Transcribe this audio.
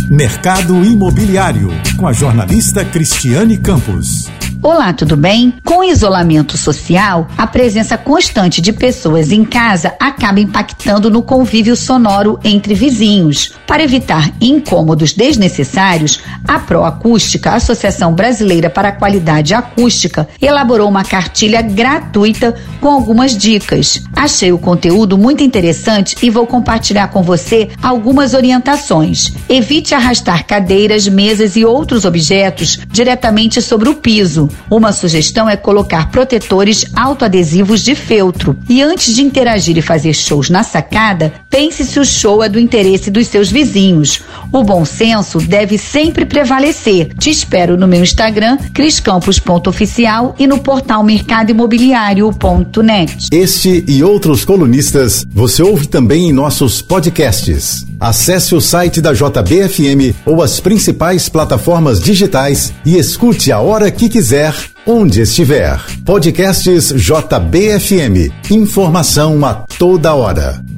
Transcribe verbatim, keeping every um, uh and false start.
Mercado Imobiliário, com a jornalista Cristiane Campos. Olá, tudo bem? Com o isolamento social, a presença constante de pessoas em casa acaba impactando no convívio sonoro entre vizinhos. Para evitar incômodos desnecessários, a Proacústica, Associação Brasileira para a Qualidade Acústica, elaborou uma cartilha gratuita com algumas dicas. Achei o conteúdo muito interessante e vou compartilhar com você algumas orientações. Evite arrastar cadeiras, mesas e outros objetos diretamente sobre o piso. Uma sugestão é colocar protetores autoadesivos de feltro. E antes de interagir e fazer shows na sacada, pense se o show é do interesse dos seus vizinhos. O bom senso deve sempre prevalecer. Te espero no meu Instagram, criscampos ponto oficial, e no portal mercado imobiliário ponto net. Este e outros colunistas você ouve também em nossos podcasts. Acesse o site da J B F M ou as principais plataformas digitais e escute a hora que quiser, onde estiver. Podcasts J B F M. Informação a toda hora.